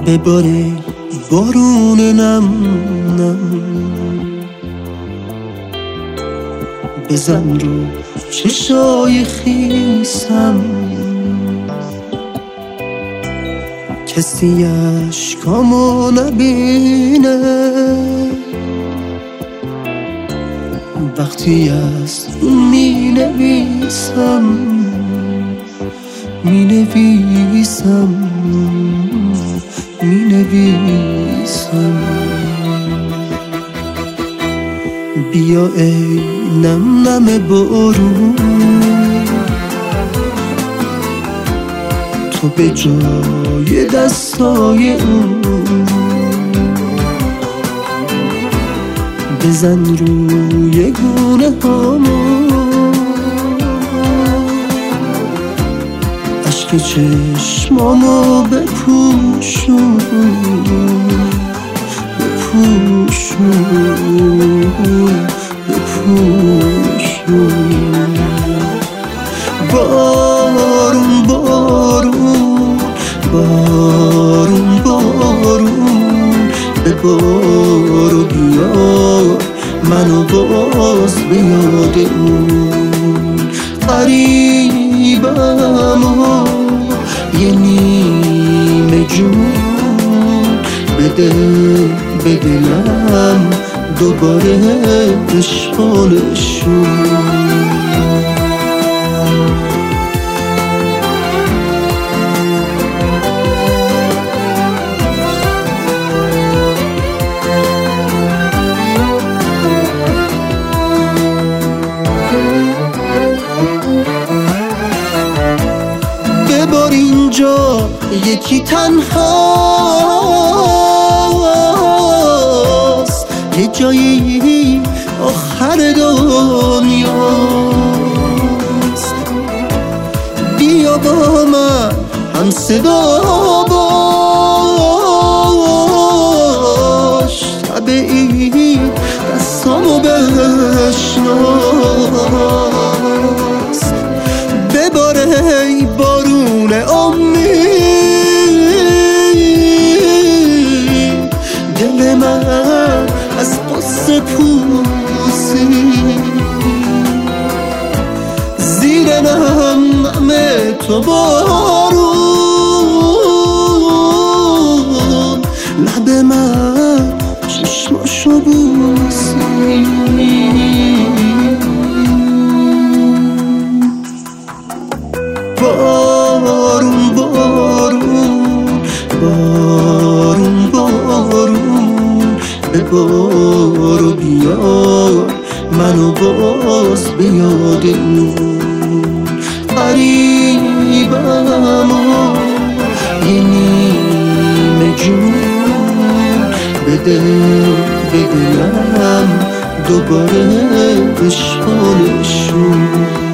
بباره بارون نم نم، بزن رو چشای خیسم، کسی اشکامو نبینه وقتی از می نویسم می نویسم می نویسم. بیا ای نم نم بارون، تو به جای دستای اون بزن روی گونه هامون، عشق چشمامو بپوشون بپوشون بپوشون. بارون بارون بارون بارون ببار و بیار منو باز به یاد اون غریبم و یه نیمه جون. بده به دلم دوباره عشقانشون. ببار اینجا یکی تنهاست، یه جایی آخر دنیاست. بیا با من هم صدا باش، شب این دستامو بشناس. بباره ای بارون امید، دل من از قصه پوسید. زیر نم تو بارون، لب من چشماشو بوسید. بارون بارون بارون بارون ببار و بیار منو باز به یاد اون غریبم و یه نیمه جون. بده به دلم دوباره عشقانشون.